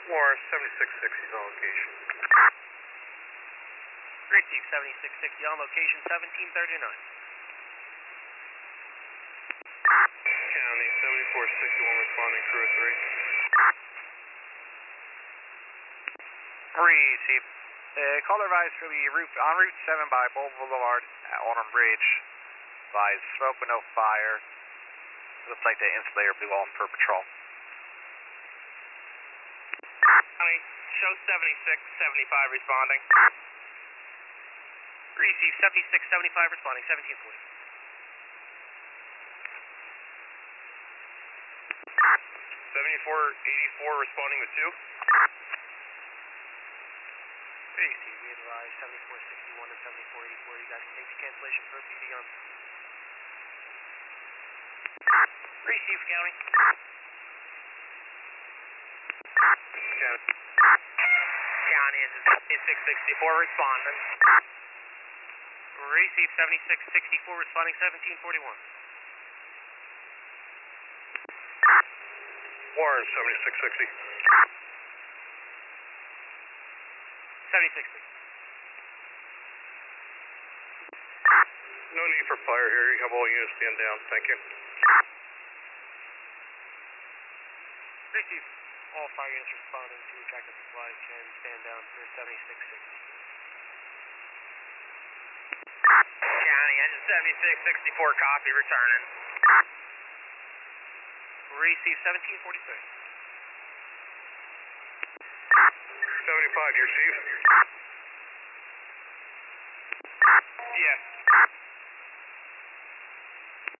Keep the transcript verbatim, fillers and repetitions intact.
War seventy-six sixty on location. Receive seventy-six sixty on location, seventeen thirty-nine. County seventy-four sixty-one responding, crew three. Receive. Uh, caller advised for the route, on Route seven by Bull Boulevard at Autumn Bridge. Advised smoke but no fire. Looks like the insulator blew off per patrol. County, show seventy-six seventy-five responding. Receive seventy-six seventy-five responding, seventeen forty. seventy-four eighty-four responding with two. Receive, we advise seventy-four sixty-one and seventy-four eighty-four. You guys can make the cancellation for P D on. Receive, County. County. County, this is seventy-six sixty-four responding. Receive seventy-six sixty-four responding, seventeen forty-one. Warren seventy-six sixty. seventy-six sixty. No need for fire here. You have all units stand down. Thank you. Receive. All fire units responding to tractor supply can stand down for seventy-six sixty. County, engine seventy-six sixty-four, copy, returning. Receive seventeen forty-three. seventy-five, you receive? Yes.